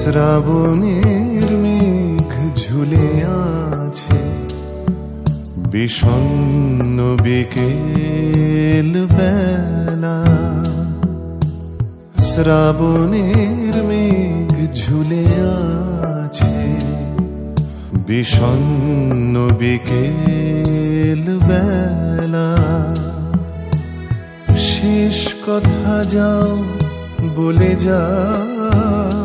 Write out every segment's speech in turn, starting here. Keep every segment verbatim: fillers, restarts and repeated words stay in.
শ্রাবণের মেঘ ঝুলে আছে বিষণ্ণ বিকেল বেলা। শ্রাবণের মেঘ ঝুলে আছে বিষণ্ণ বিকেল বেলা। শেষ কথা যাও বলে যাও,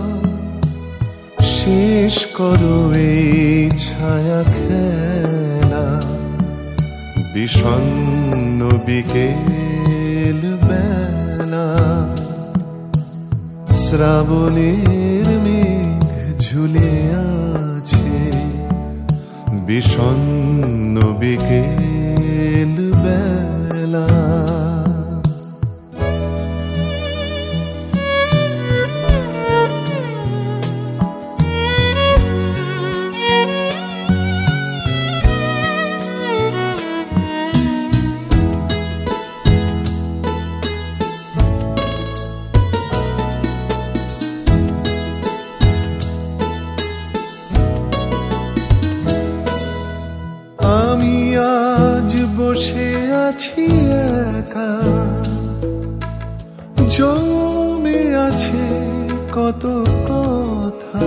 শেষ করো এই ছায়া খেলা। বিষণ্ণ বিকেল বেলা। শ্রাবণের মেঘ ঝুলে আছে বিষণ্ণ বিকেল বেলা। আমি আজ বসে আছি একা, জমে আছে কত কথা।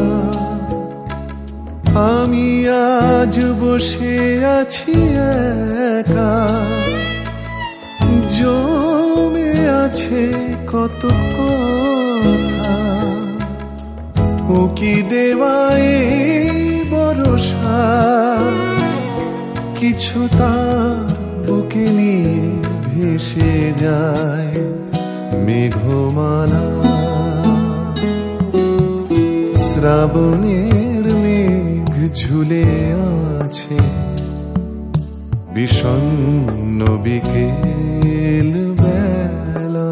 আমি আজ বসে আছি একা, জমে আছে কত কথা। উকি দেওয়ায় ভরসা কিছু তার বুকে নিয়ে ভেসে যায় মেঘমালা। শ্রাবণের মেঘ ঝুলে আছে বিষণ্ণ বিকেল বেলা।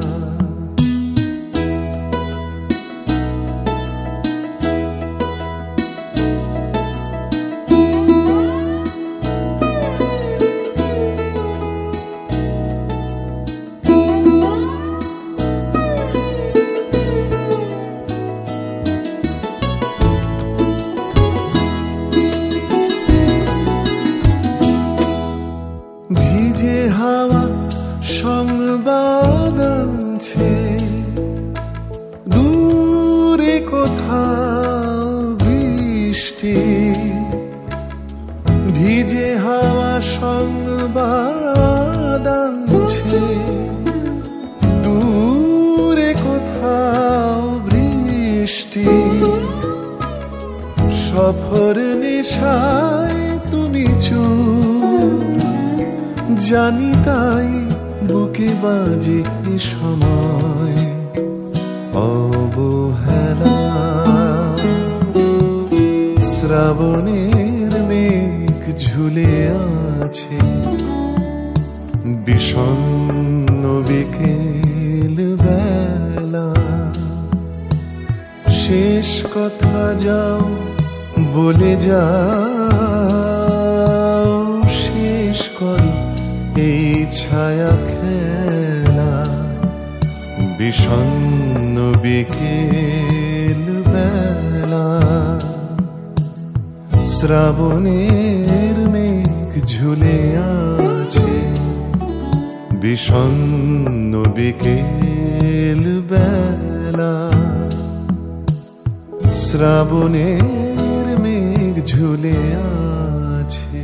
ভিজে হাওয়া সংবাদ আনছে দূরে কোথাও বৃষ্টি। ভিজে হাওয়া সংবাদ আনছে দূরে কোথাও বৃষ্টি। সফর নেশায় তুমি চুপ, জানি তাই বুকে বাজে এ সময় অবহেলা। শ্রাবণের মেঘ ঝুলে আছে বিষণ্ণ বিকেল বেলা। শেষ কথা যাও বলে যাও, শেষ করো এই ছায়া খেলা। বিষণ্ণ বিকেল বেলা। শ্রাবণের মেঘ ঝুলে আছে বিষণ্ণ বিকেল বেলা। শ্রাবণের মেঘ ঝুলে আছে